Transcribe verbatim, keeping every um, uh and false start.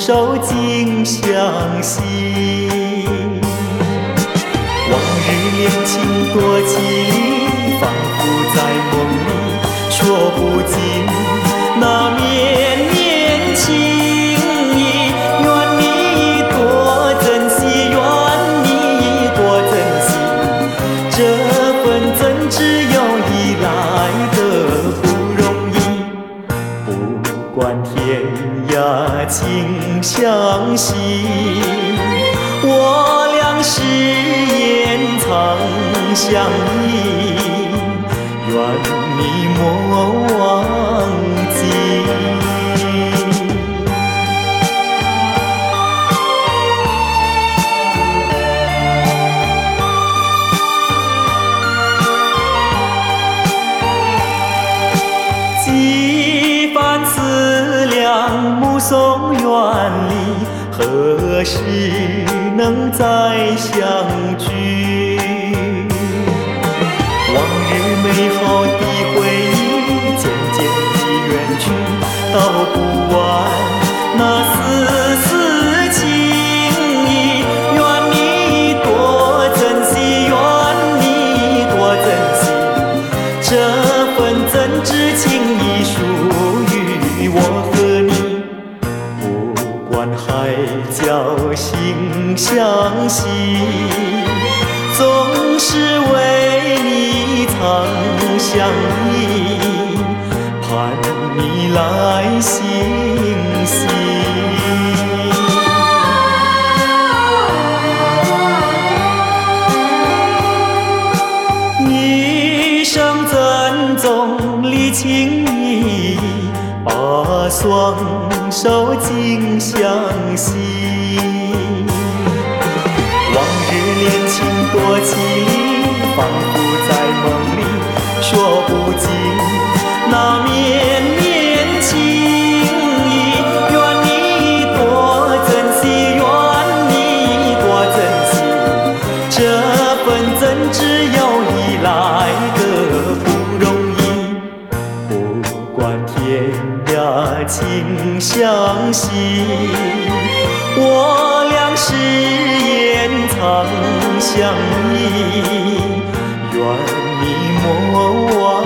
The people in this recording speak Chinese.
手紧相惜。往日恋情多凄厉，仿佛在梦里说不尽那绵绵情意。愿你多珍惜，愿你多珍惜，这份真挚友谊来得不容易。不管天涯情相惜，我俩誓言长相依，愿你莫忘记。几番思量，目送远离，何时能再相聚？往日美好的回忆渐渐地远去，道不完那丝丝情意。愿你多珍惜，愿你多珍惜，这份真挚情谊属于我和你。不管海角心相惜，总是为你长相依，盼你来信息。一生珍重礼情谊，把双手紧相惜。往日恋情多凄厉，仿佛在梦里说不尽那绵绵情意。愿你多珍惜，愿你多珍惜，这份真挚友谊来得不容易。不管天涯情相惜，我俩誓言长相依，愿你莫忘